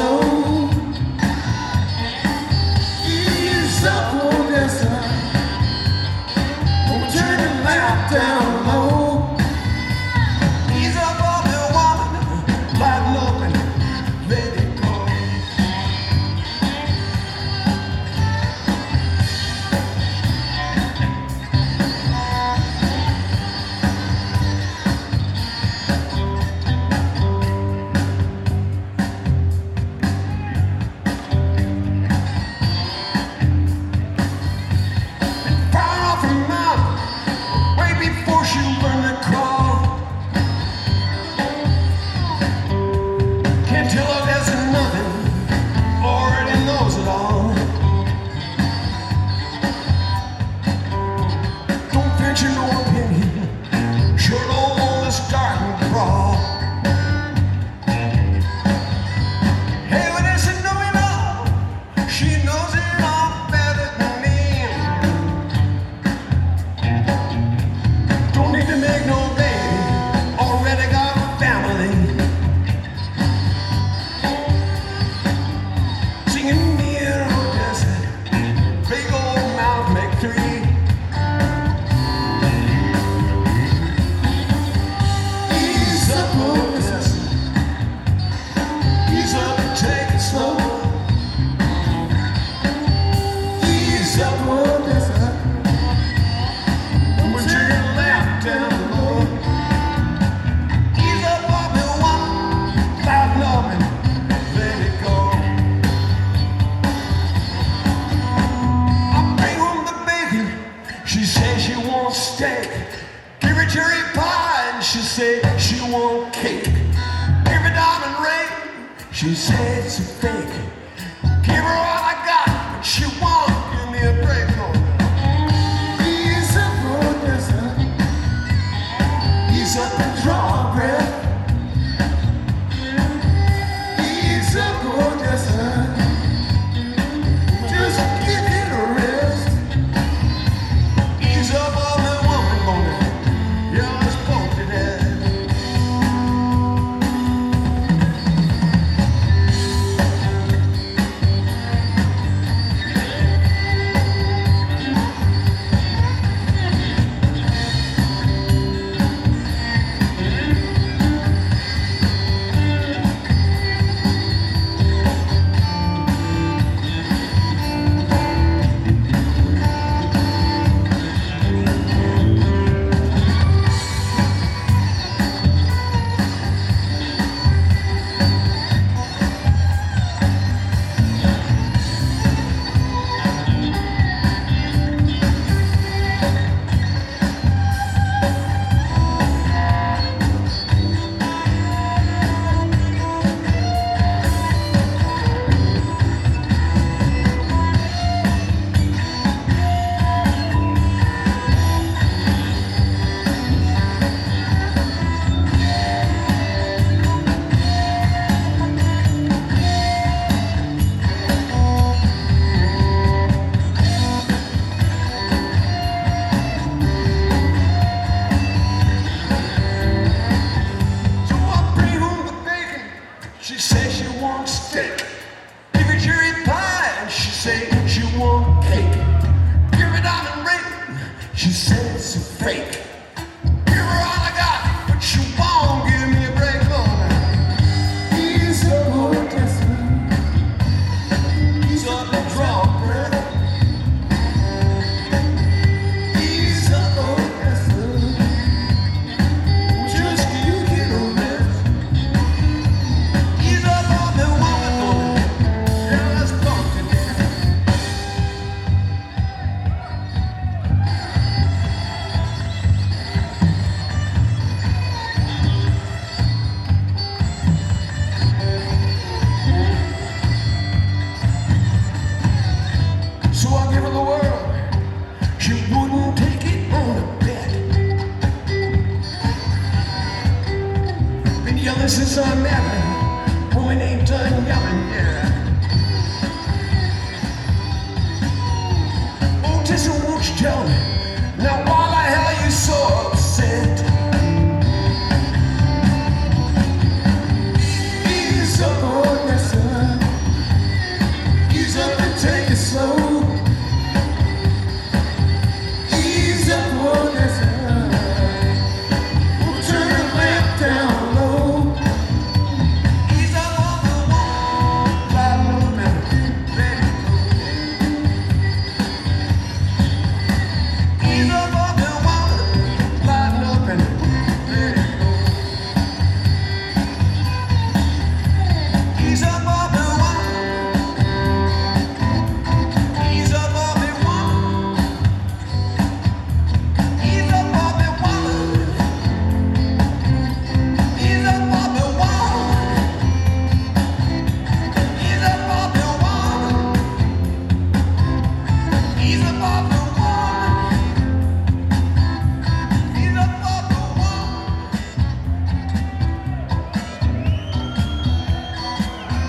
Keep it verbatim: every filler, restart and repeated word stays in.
slow. Ease up, Odessa. Don't turn your lamp down low. Ease up on the woman, lighten up and let it go. Tell her there's nothing, already knows it all. Don't venture no opinion, sure don't want to start and brawl. Hey, when I said know it all, she knows it all better than me. Don't need to make no baby, already got a family. She said she wants steak. Give her cherry pie, and she said she wants cake. Give her diamond ring. She said it's a fake. Give her all I got, but she won't give me a break. No. Ease up, Odessa. Ease up and draw a breath. Ease up, Odessa. Just give it a rest. Ease up on the woman, woman. You're as bold to death. She says she